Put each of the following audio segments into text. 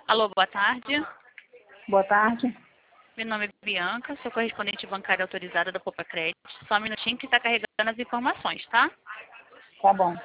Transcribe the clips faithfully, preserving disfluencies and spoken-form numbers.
Alô, boa tarde. Boa tarde. Meu nome é Bianca, sou correspondente bancária autorizada da Poupa Crédito. Só um minutinho que está carregando as informações, tá? Tá bom.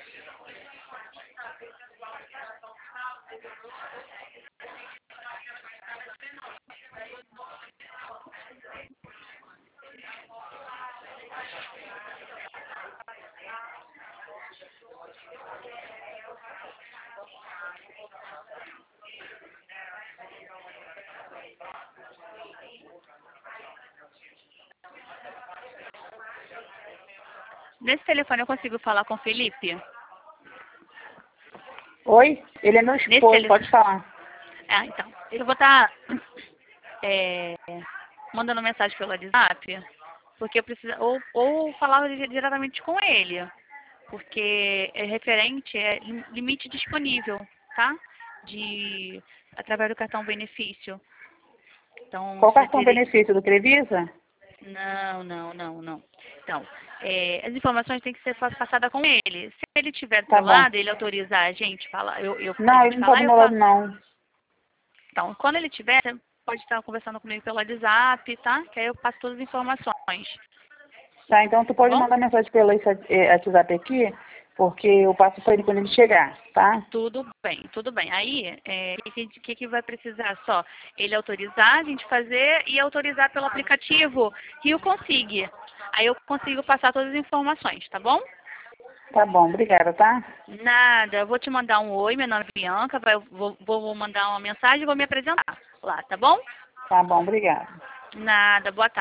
Nesse telefone eu consigo falar com o Felipe? Oi? Ele é meu Nesse esposo, tele... pode falar. Ah, então. Eu vou estar é, mandando mensagem pelo WhatsApp, porque eu preciso... Ou, ou falar di- diretamente com ele, porque é referente, é lim- limite disponível, tá? De... Através do cartão benefício. Então, Qual você cartão teria... benefício do Crevisa? Não, não, não, não. Então, é, as informações têm que ser fa- passadas com ele. Se ele estiver do Tá seu bom. lado, ele autorizar a gente falar, eu, eu, a Não, gente ele não tá falar, do eu meu lado, falo. não. Então, quando ele tiver, você pode estar conversando comigo pelo WhatsApp, tá? Que aí eu passo todas as informações, Tá, então tu tá pode bom? mandar mensagem pelo esse, eh, WhatsApp aqui, porque eu passo pra ele quando ele chegar, tá? Tudo bem, tudo bem. Aí, é, o que, que, que vai precisar? Só ele autorizar a gente fazer e autorizar pelo aplicativo Rio Consigue. Aí eu consigo passar todas as informações, tá bom? Tá bom, obrigada, tá? Nada, eu vou te mandar um oi, meu nome é Bianca, vai, vou, vou mandar uma mensagem e vou me apresentar lá, tá bom? Tá bom, obrigada. Nada, boa tarde.